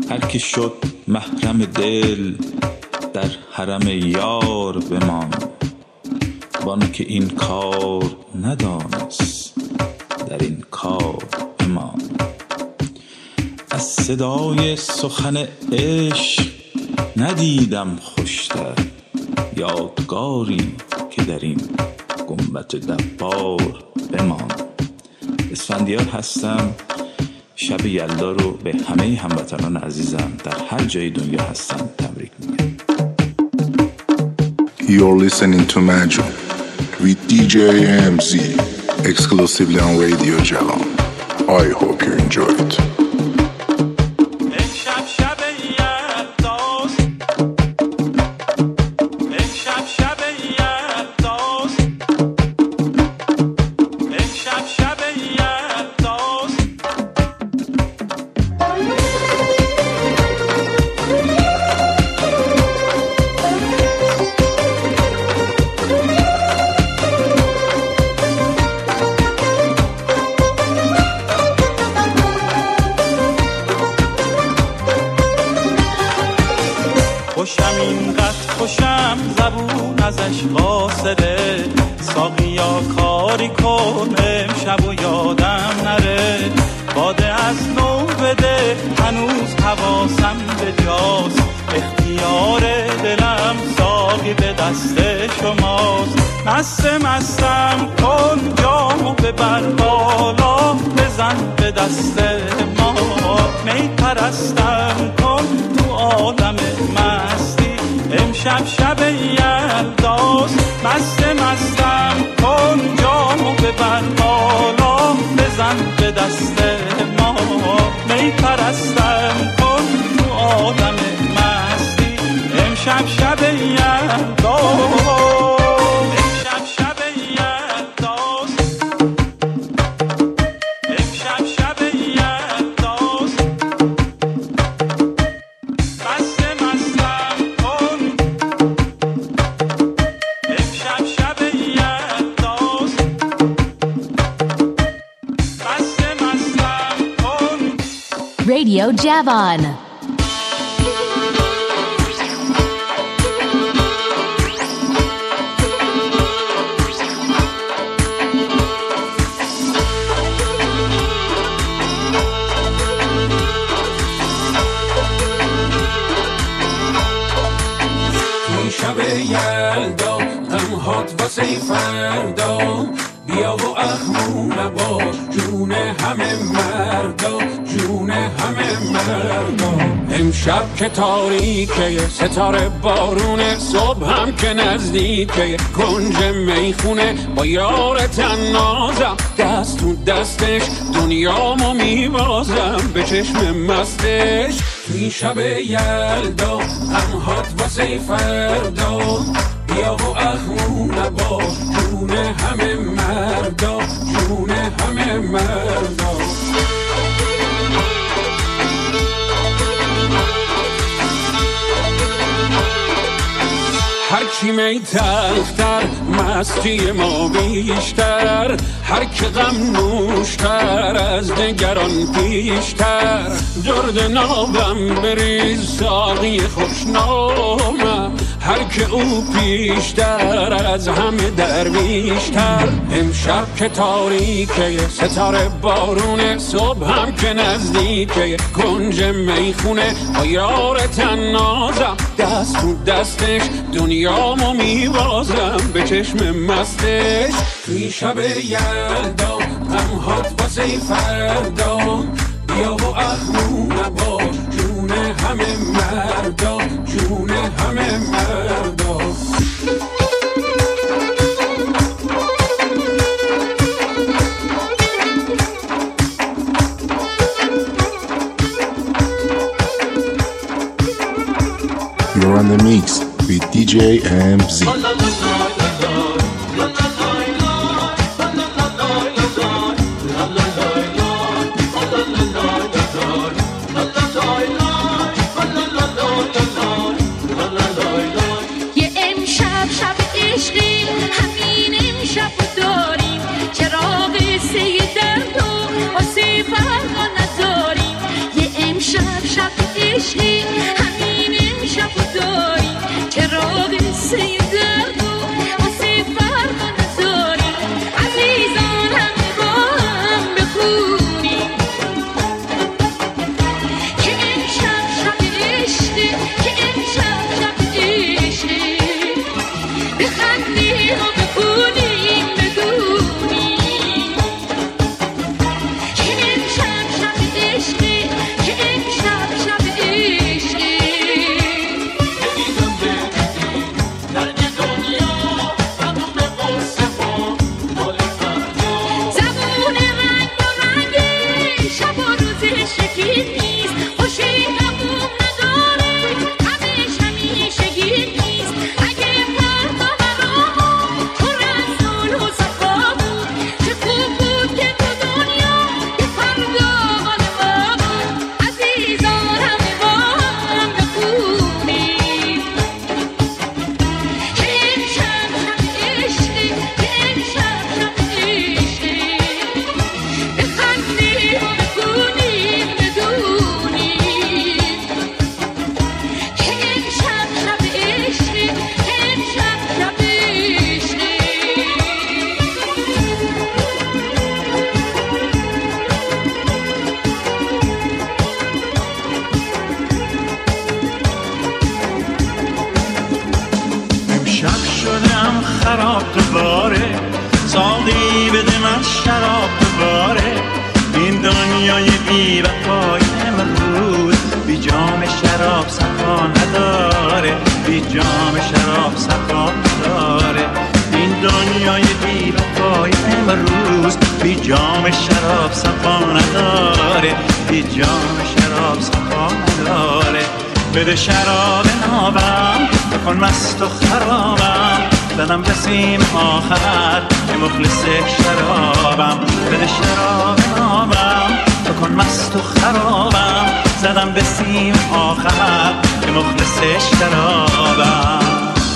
هر که شد محرم دل در حرم یار بمان، وان که این کار ندانست در این کار بمان. از صدای سخن عشق ندیدم خوشتر، یادگاری که در این گنبد دبار بمان. اسفندیار هستم. شب یلدا رو به همه هموطنان عزیزم در هر جای دنیا هستن تبریک میگم. You're listening to Magic with DJ AMZ exclusively on Radio Javan. I hope you enjoy it. خوشم اینقدر خوشم زبون ازش قاصره، ساقیا کاری کن امشب و یادم نره، باده از نو بده هنوز حواسم به جاست، اختیار دلم ساقی به دست شماست. مستم کن جامو ببر بالا، بزن به دست ما، می پرستم کن تو عالم مستی، امشب شب یلداست. مستم کن جامو ببر بالا، بزن به دست ما، می پرستم کن تو عالم مستی، امشب شب یلداست. Radio Javan. شب یلدا غمهات واسه فردا، بیا و اخمو نباش جون همه مردا، جون همه مردا. امشب که تاریکه ستاره بارونه، صبح هم که نزدیکه کنج میخونه، با یار تنازم دست تو دستش، دنیامو میبازم به چشم مستش. توی شب یلدا غمهات واسه فردا، بیا و اخمو نباش جون همه مردا، جون همه مردا. هرچی می تلختر مستی ما بیشتر، هر که غم نوشتر از نگران پیشتر، درد نابم بریز ساقی خوشنامم، هر که او پیشتر از همه درویشتر. امشب که تاریکه ستاره بارونه، صبح هم که نزدیکه کنج میخونه، با یار تنازم دست تو دستش، دنیامو میبازم به چشم مستش. توی شب یلدا غمهات واسه فردا، بیا و اخمو نباش جون همه مردا، جون همه مردا. You're on the mix with DJ AMZ. یه امشب شب عشقی، همین امشب داریم، چراغ سه درد و آسه فردا نداریم. یه امشب شب عشقی بده شراب نابم بکن مست و خرابم زدم به سیم آخر که مخلص شرابم بده شراب نابم بکن مست و خرابم زدم به سیم آخر که مخلص شرابم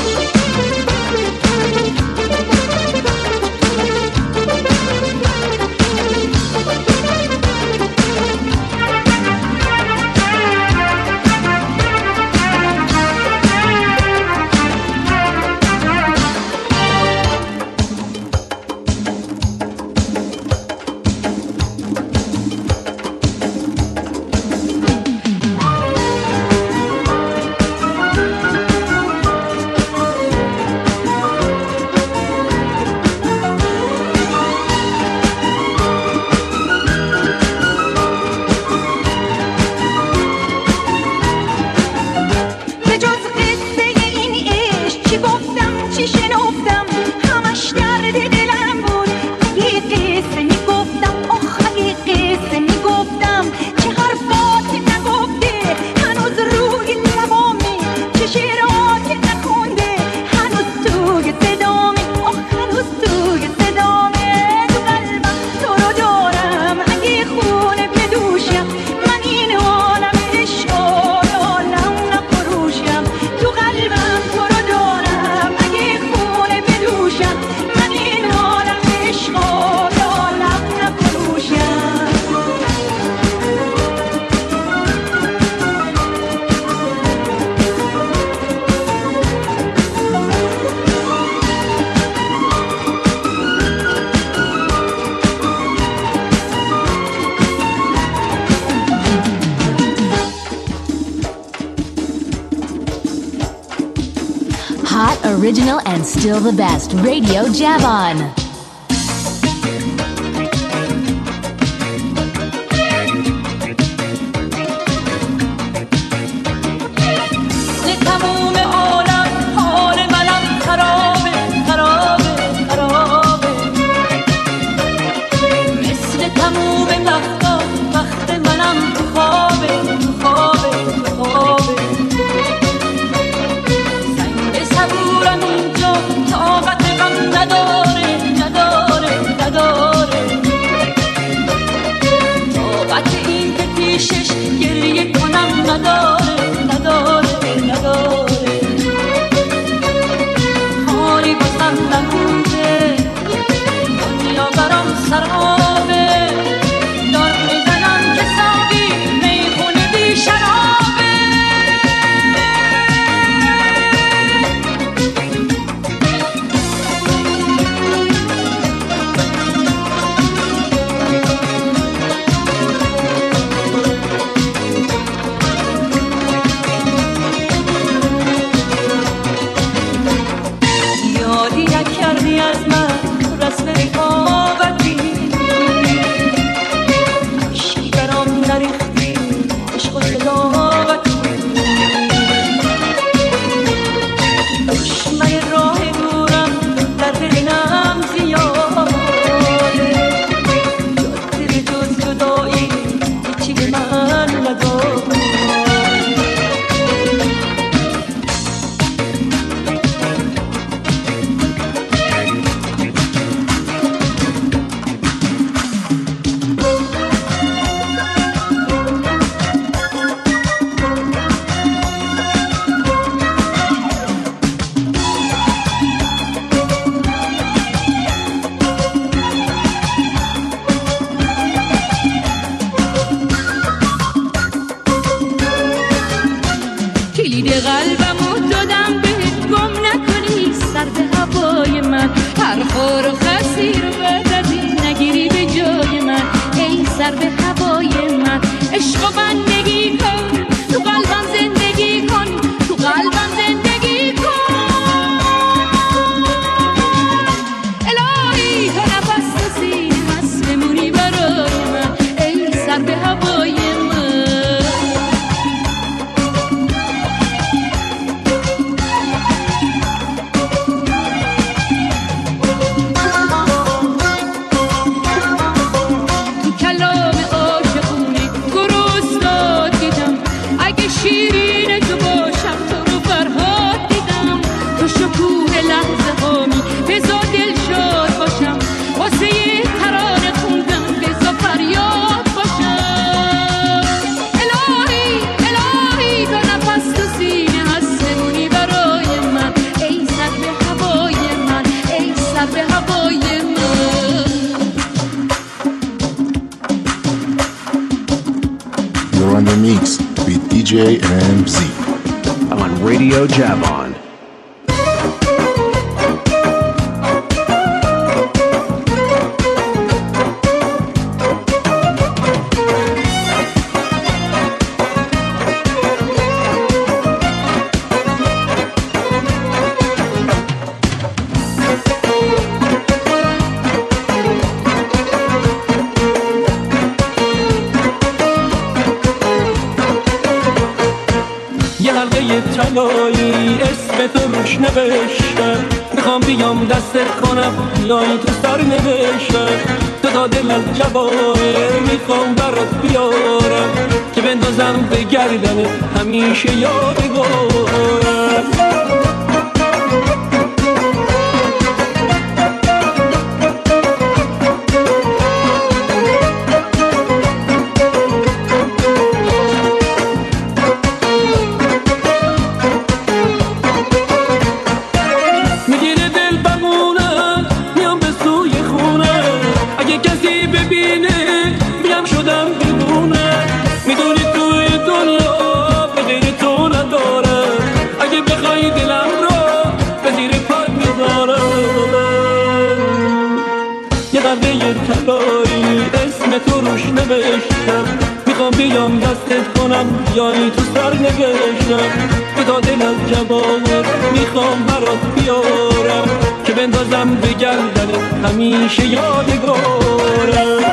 Original and still the best. Radio Javon. هوای من. عشق و بندگی کن، تو قلبم زندگی کن، تو قلبم زندگی کن. الهی تو نفس تو سینه هست بمونی برای من، ای سر به هوای من. تو کلام عاشقونه گرسنه دیدم، اگه شیرین تو باشم تو رو فرهاد دیدم. تو شکوه لحظه هامی بزا دل شاد باشم، واسه یه ترانه خوندم بزا فریاد باشم. الهی الهی تو نفس تو سینه هست بمونی برای من، ای سر به هوای من، ای سر به هوای من. You're on the mix with DJ MZ on Radio Javon. یه حلقه طلایی اسم تو روش نوشتم، میخوام بیام دستت کنم بیای تو سر نوشتم. تو تا دل از جواهر میخوام برات بیارم، که بندازم به گردن همیشه یادگارم. میگیره دل بمونم میام به سوی خونه، اگه کسی ببینه میگم شدم دیوونه. میدونی توی دنیا به غیر تو ندارم، اگه بخوای دلم رو به زیر پات میذارم. یه قلبه طلایی اسم تو روش نوشتم، میخوام بیام دستت کنم بیای تو سر نوشتم. تو تا دل از جواهر میخوام برات بیارم، که بندازم به گردن همیشه یادگارم.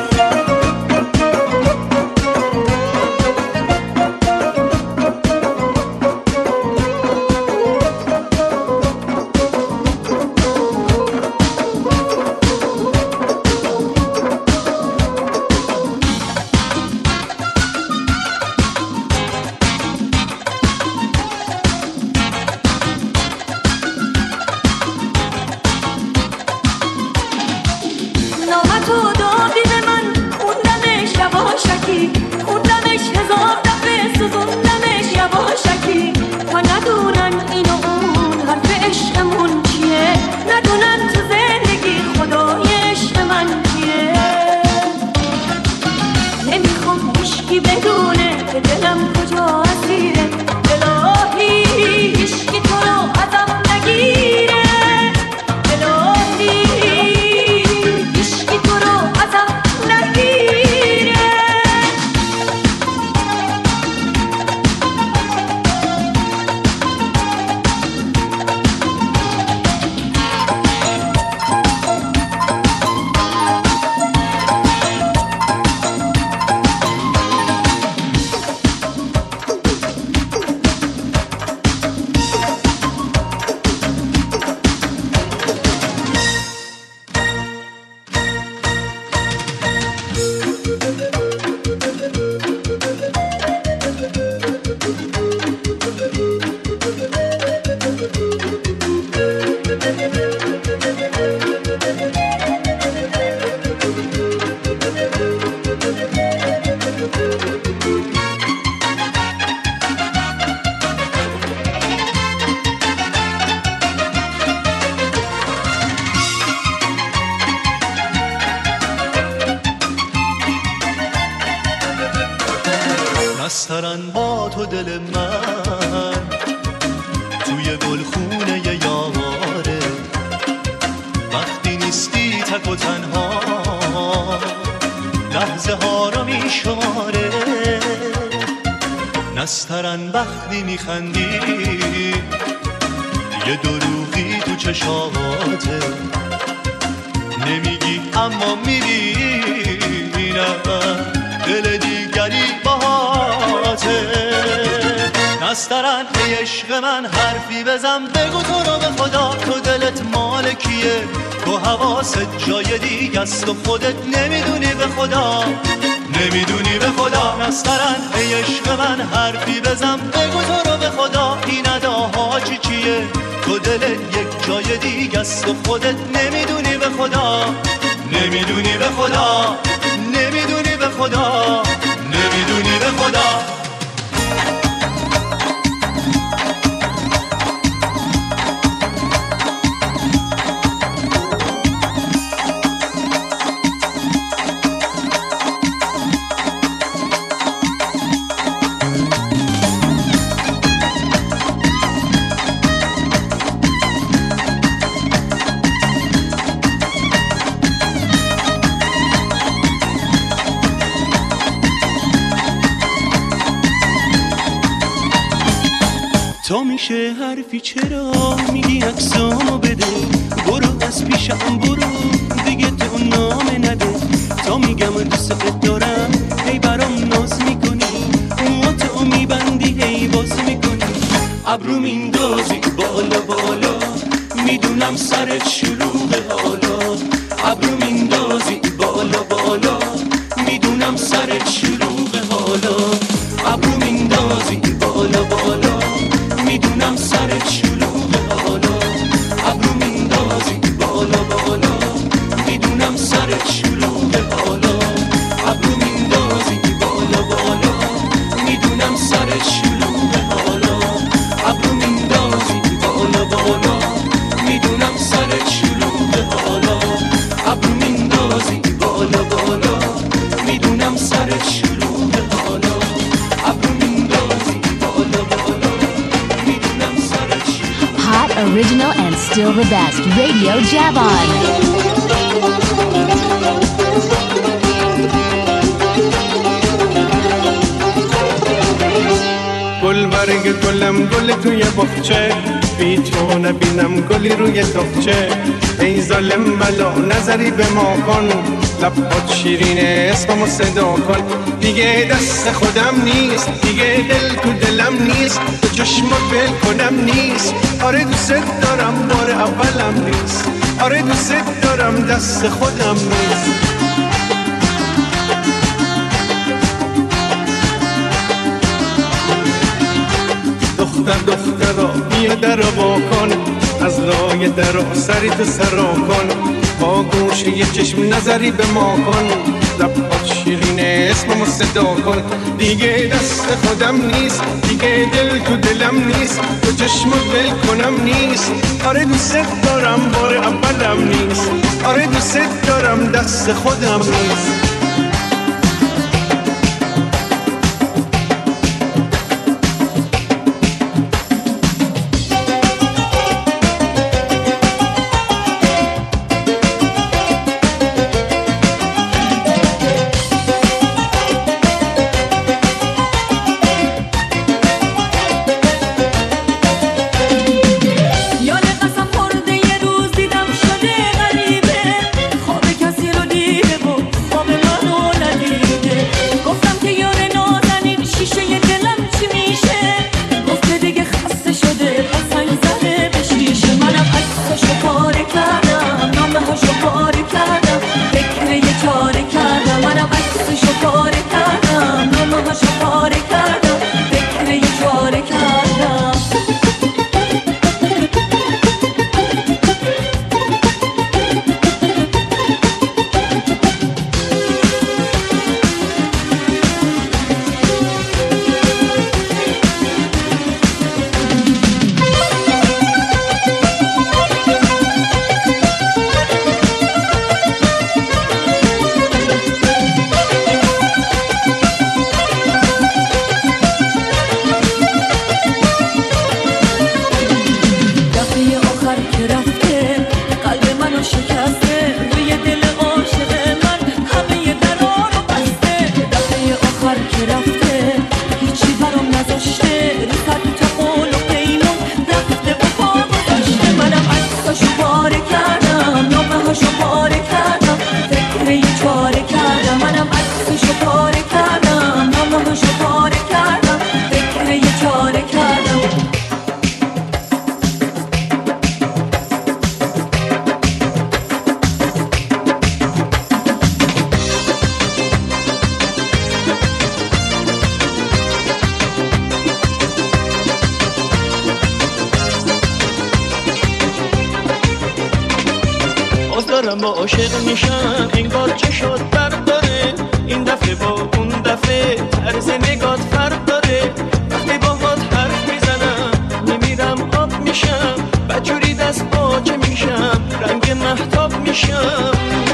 نامتو دادی به من، خوندمش یواشکی، خوندمش هزار دفعه سوزوندمش یواشکی. تا ندونن این و اون حرف عشقمون چیه، ندونن تو زندگی خدای عشق من کیه. نمیخوام هیچکی بدونه که دلم کجا اسیره، الهی هیچکی تو رو ازم نگیره. الهی هیچکی تو رو ازم نگیره. بسترن با تو دل من توی گلخونه یاره، وقتی نیستی تک و تنها لحظه ها رو میشمارم. نسترن وقتی میخندی یه دروغی تو چشاماته نمیگی اما میری نه دل دیگری باهاته نسترن ای عشق من حرفی بزن بگو تو رو به خدا تو دلت مال کیه تو حواست جای دیگه است و خودت نمیدونی به خدا نمیدونی به خدا نسترن ای عشق من حرفی بزن بگو تو رو به خدا این اداها چیه تو دلت یک جای دیگه است و خودت نمیدونی به خدا نمیدونی به خدا نمیدونی به خدا نمیدونی به خدا تا میشه حرفی چرا میگی عکسامو بده برو از پیشم برو دیگه تو نامه نده تا میگم دوست دارم هی برام ناز میکنی موهاتو میبندی هی باز میکنی ابرو میندازی بالا بالا میدونم سرت شلوغه حالا ابرو میندازی بالا بالا میدونم سرت شلوغه حالا ابرو میندازی بالا بالا میدونم سرت شلوغه حالا ابرو میندازی بالا بالا میدونم سرت شلوغه حالا ابرو میندازی بالا بالا میدونم سرت شلوغه حالا ابرو میندازی بالا بالا میدونم سرت شلوغه حالا ابرو میندازی بالا بالا میدونم سرت شلوغه حالا ابرو میندازی بالا بالا Hot, original, and still the best. Radio Javon. گل برگ گلم گل توی بخچه بی تو نبینم گلی روی تخچه ای ظالم بلا نظری به ما کن لبات شیرینه اسممو صدا کن دیگه دست خودم نیست دیگه دل تو دلم نیست تو چشمات بل کنم نیست آره دوست دارم بار اولم نیست آره دوست دارم دست خودم نیست دخترا بیا در با کن از لای درا سری تو سرا کن با گوش یه چشم نظری به ما کن لبات شیرینه اسممو صدا کن دیگه دست خودم نیست دیگه دل تو دلم نیست تو چشمو بل کنم نیست آره دوست دارم بار اولم نیست آره دوست دارم دست خودم نیست دارم و عاشق میشم انگار چه شد فرق داره این دفعه با اون دفعه طرز نگات فرق داره وقتی باهات حرف میزنم میمیرم آب میشم بجوری دست باچه میشم رنگ مهتاب میشم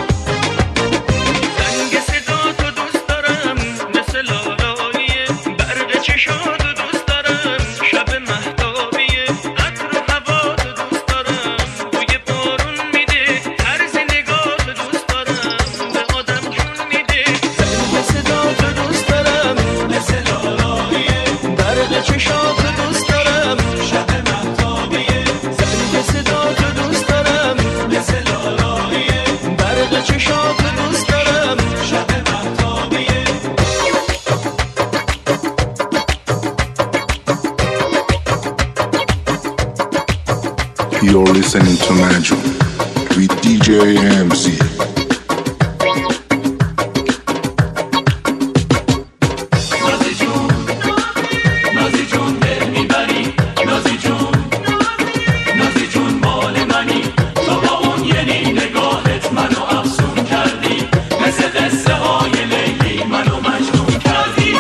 رنگ صدا تو دوست دارم مثل لالاییه برق چشات تو دوست دارم شب مهتابیه عطر و هوا تو دوست دارم بوی بارون میده طرز نگاه تو دوست دارم به آدم جون میده رنگ صدا تو دوست دارم مثل لالاییه برق چشات تو دوست دارم شب مهتابیه رنگ صدا تو دوست دارم مثل لالاییه برق چشات تو دوست دارم شب مهتابیه You're listening to Magic with DJ AMC. نازی جون دل میبری نازی جون مال منی تو با اون یعنی نگاهت منو افسون کردی مثل قصه های لیلی منو مجنون کردی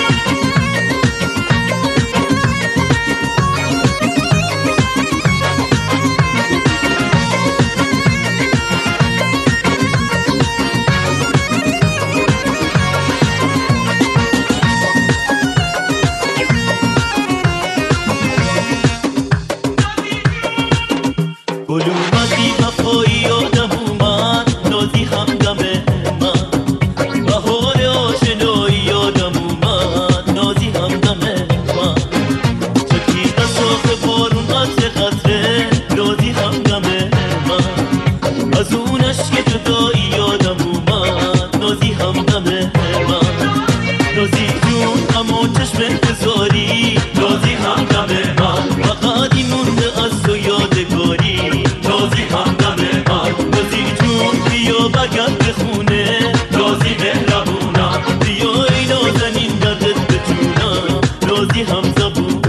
گل اومدی وفایی یادم اومد نازی همدم من بهار آشنایی یادم اومد نازی همدم من چکید از شاخ بارون قطره قطره نازی همدم من از اون عشق جدایی یادم اومد نازی همدم من نازی جون اما چشم انتظاری نازی همدم من فقط این مونده از تو یادگاری نازی همدم من نازی جون بیا برگرد به خونه نازی مهربونم بیا ای نازنین دردت بتونم نازی همزبونم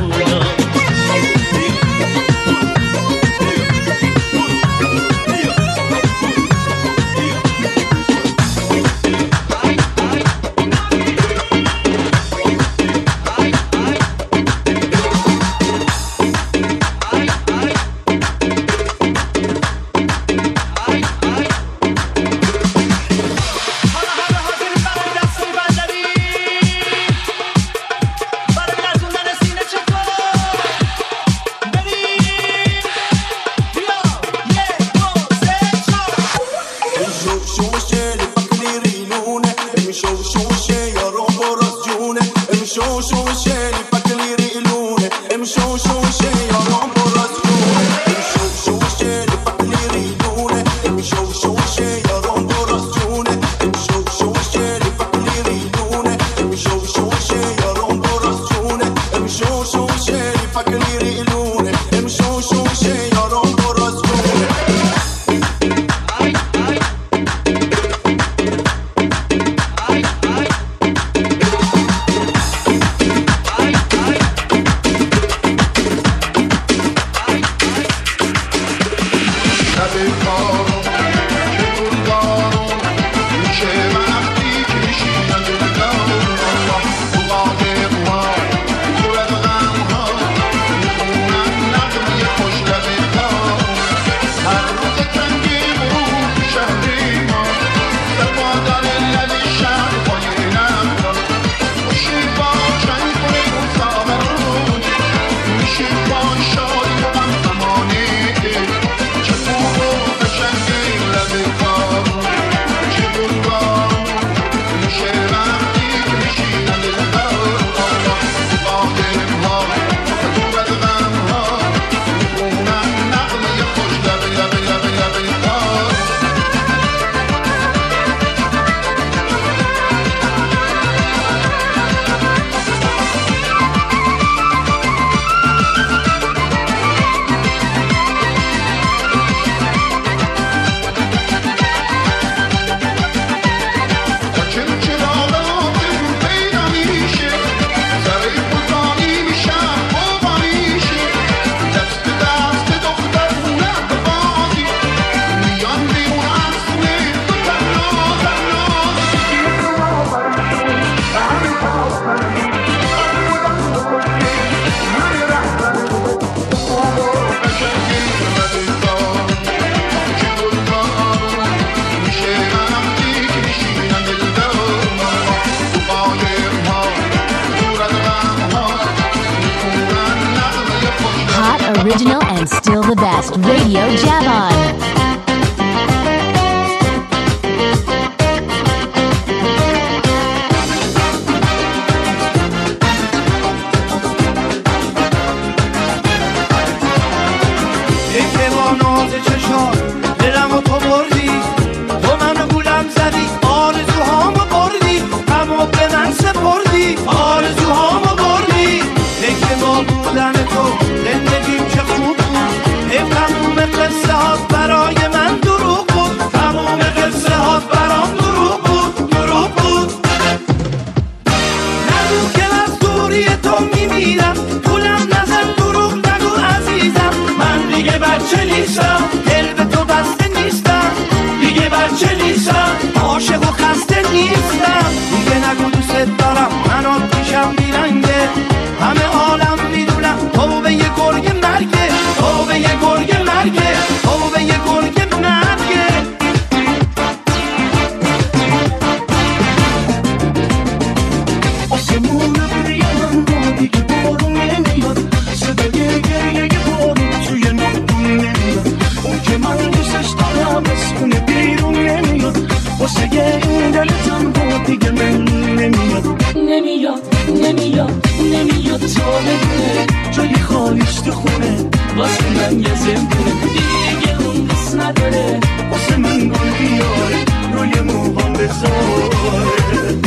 original and still the best, Radio Javon. عاشق و خسته نیستم دیگه، نگو دوست دارم منو پیشم بیرنگه، همه عالم میدونم تو به یه گرگ مرگه، تو به یه گرگ مرگه، تو به یه گرگ مرگه. آسمون روی من با دیگه بارون نمیاد، صدای گریه بارون توی نقطون نمیاد، اون که من دوستش دارم اسمونه بیرون نمیاد، واسه این دل تنها دیگه من نمیاد، نمیاد نمیاد نمیاد تا بدونه جای خالیش تو خونه، واسه من یه زمونه دیگه اون دست نداره، واسه من گل بیاره روی موهام بذاره.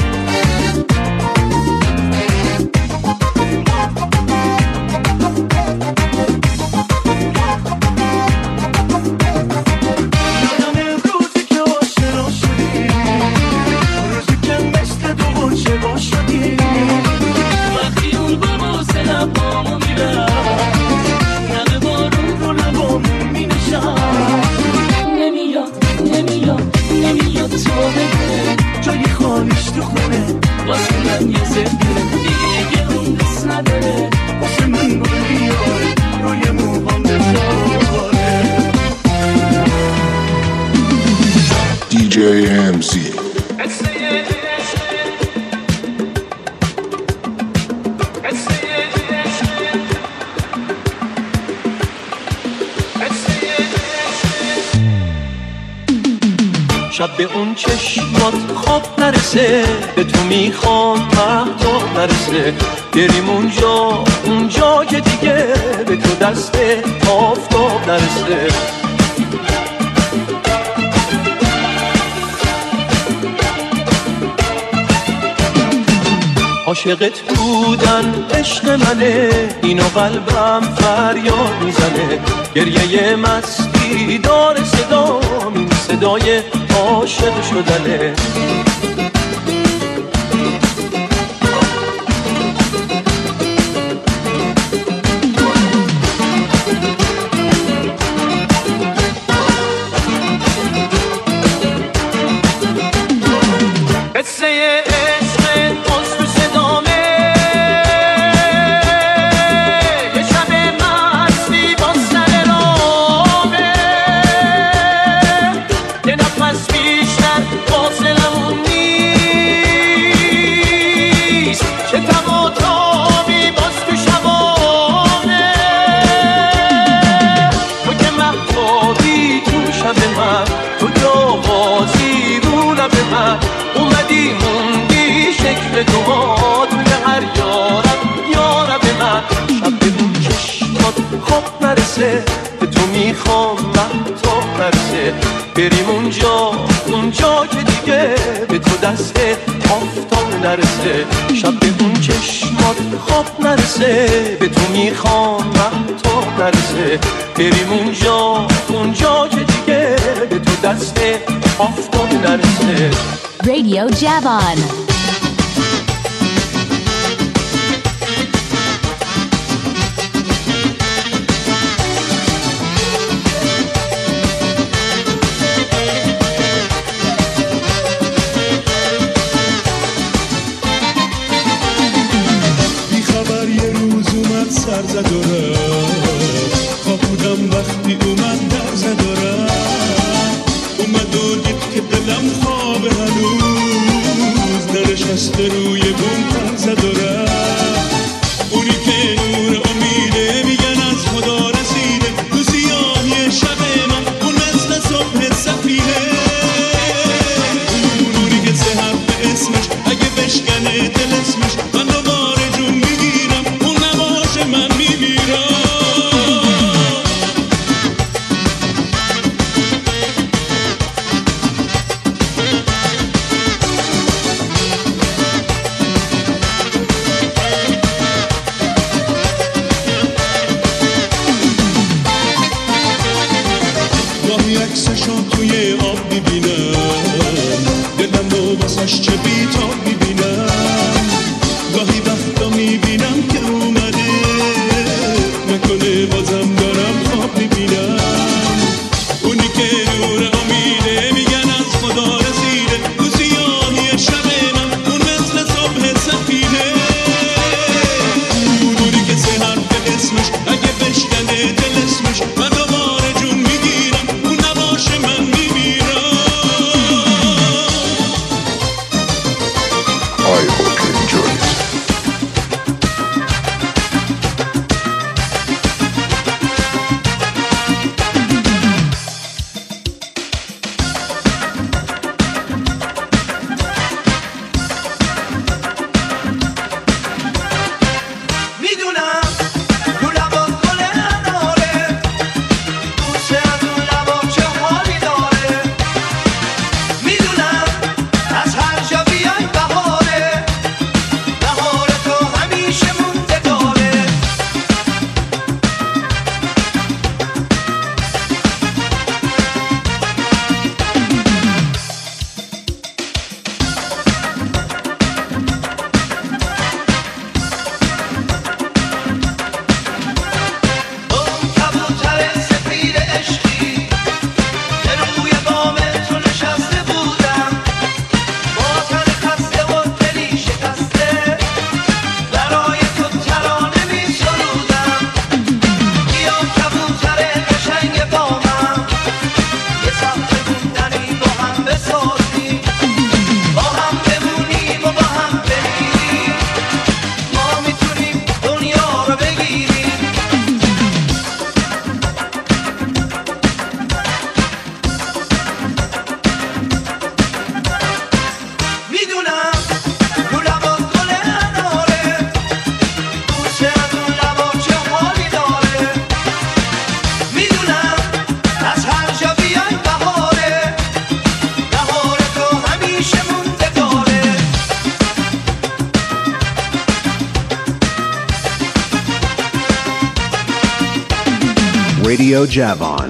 DJMZ. شب به اون چشمات خواب نرسه، به تو میخوام مهتاب نرسه، بریم اونجا که دیگه به تو دست آفتاب نرسه. عاشقت بودن عشق منه، اینو قلبم فریاد میزنه، گریه مستی داره صدام، این صدای عاشق شدنه. به تو میخوام مهتاب نرسه، بریم اونجا که دیگه به تو دست آفتاب نرسه. شب به اون چشمات خواب نرسه، به تو میخوام مهتاب نرسه، بریم اونجا که دیگه به تو دست آفتاب نرسه. Radio Javon. سر زد و رفت، خواب بودم وقتی اومد در زد و رفت، اومد و دید که دلم خوابه هنوز، ننشسته روی بوم پر زد و رفت، اونی که نور امیده میگن از خدا رسید Radio Javon.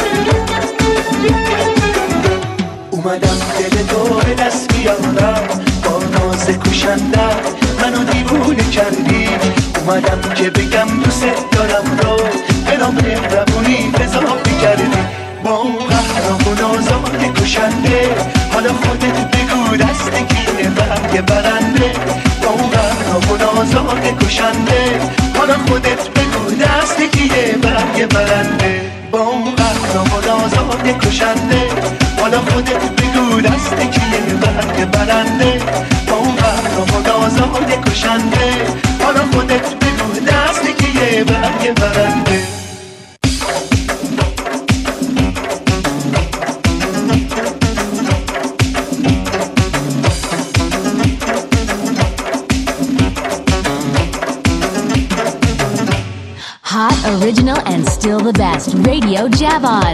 اومدم دل تو به دست بیارم واسه کشنده منو دیوونه کردی اومدم که بگم دوست دارم رو به نام مهربونی اضافه کردی با اون قهرم و نازان کشنده حالا خودت بگو دست کیه برگ برنده با اون قهرم و نازان کشنده حالا خودت بگو دست کیه برگ برنده با اون قهرم و نازان کشنده حالا خودت بگو دست کیه برگ برنده با اون قهرم و نازان کشنده حالا خودت بگو دست کیه برگ برنده Hot, original, and still the best. Radio Javon.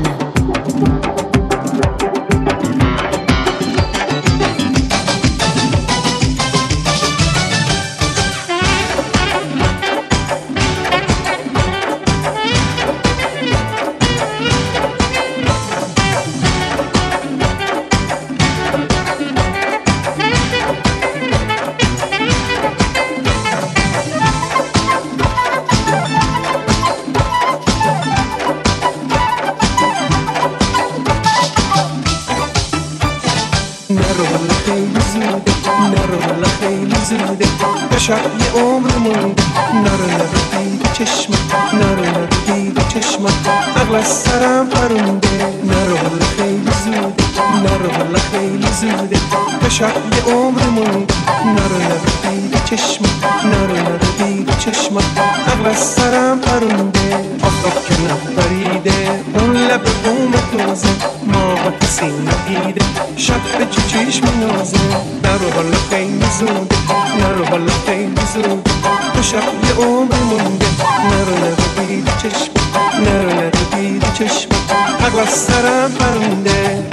شب یه عمر مونده نرو دید چشمت نرو دید چشمت عقل از سرم پرونده نرو خیلی زوده نرو خیلی زوده شب یه عمر مونده نرو دید چشمت نرو دید چشمت عقل از سرم پرونده آفتاب که نبریده اون لب بوم توزه ما با کسی ندیده شب به چشم نازه نرو خیلی زوده نرو خیلی زوده تو شب یه عمر مونده نرو دید چشم نرو دید چشم عقل از سرم پرونده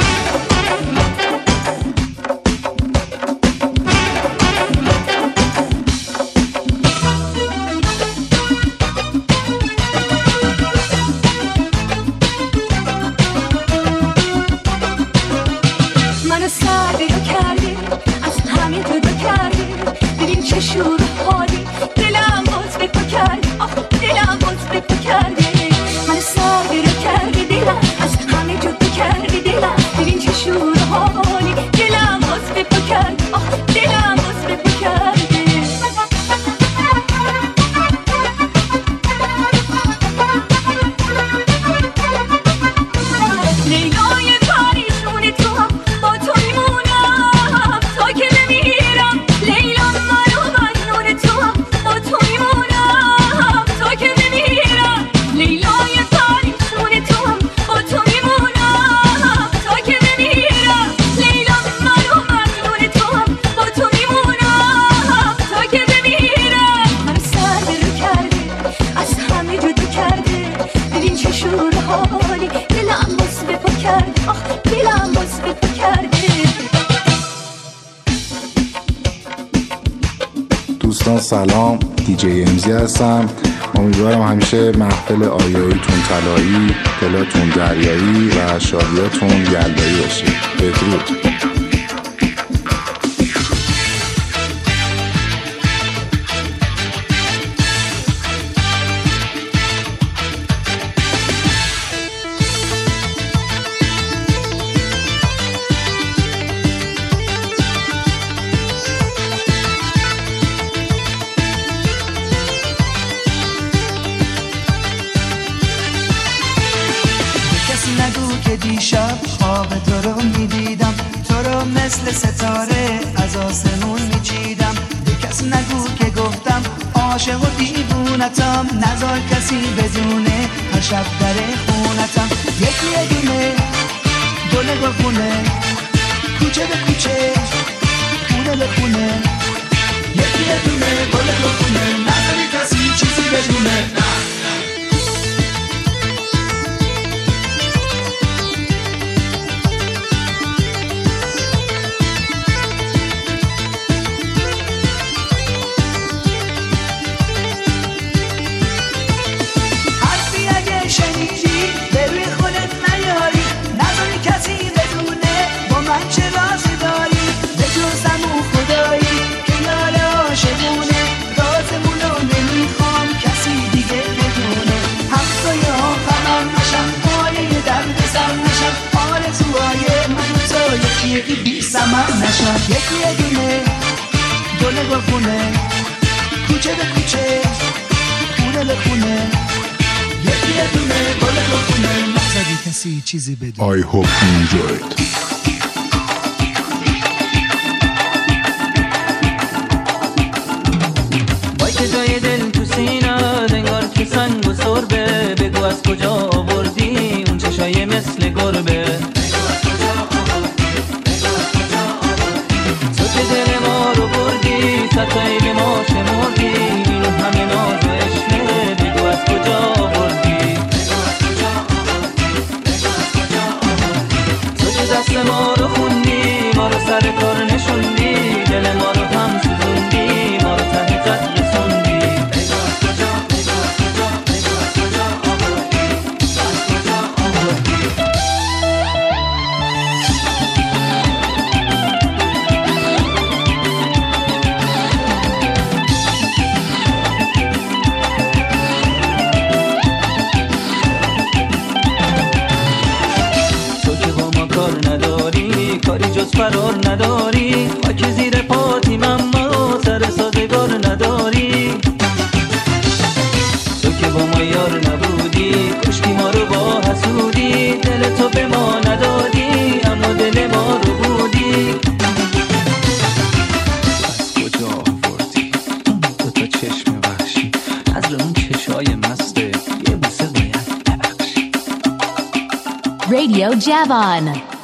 منو سرده کردی از همین جدا کردی ببین چه شور حالی دلم باز به تو کردی دلم باز به تو کردی منو سرده کردی دلم از همین جدا کردی دلم ببین چه شور حالی دلم باز به تو کردی دلم باز به تو کردی لیلای پریشون تو با تو میمونم تا که بمیرم لیلا من و مجنون تو با تو میمونم تا که بمیرم لیلای پریشون تو با تو میمونم تا که بمیرم لیلا من و مجنون تو با تو میمونم تا که بمیرم من سر رو کردی از همه جدا کردی ببین چه شور حالی دلم باز به پا کردی دلم باز به پا کردی دوستان سلام، دیجی امزی هستم. امیدوارم همیشه محفل آیاییتون طلایی، دلاتون دریایی و شادیاتون یلدایی باشه. بدرود. دیشب خواب تو رو میدیدم تو رو مثل ستاره از آسمون میچیدم به کس نگو که گفتم عاشق و دیوونتم نذار کسی بدونه هر شب در خونتم یکی دونه گل گلخونه کوچه به کوچه خونه به خونه یکی دونه گل گلخونه نذاری کسی چیزی بدونه چه رازی داری به جز همون خدایی که سمن نشن. یکی یه دونه گل گلخونه، کوچه به کوچه خونه به خونه، یکی یه دونه گل گلخونه. نزدی کسی چیزی بدون. I hope you enjoyed. وای که جای دل تو سینه انگار که سنگ و سربه، بگو از کجا آوردی اون چشای مثل گربه. تو که دل ما رو بردی ستایی به ما شمردی، این همه ناز و عشقه بگو از کجا آوردی. تو که دست ما رو خوندی، ما رو سر کار نشوندی، دل ما رو هم سوزوندی، ما رو ته قد رسوندی. کاری جز فرار نداری، خاک زیر پاتیم اما سر سازگار نداری. تو که با ما یار نبودی، کشتی ما رو با حسودی، دل تو به ما ندادی اما دل ما رو بودی. از کجا آوردی دو تا چشم وحشی، از اون چشای مسته یه بوسه باید ببخشی. Radio Javon.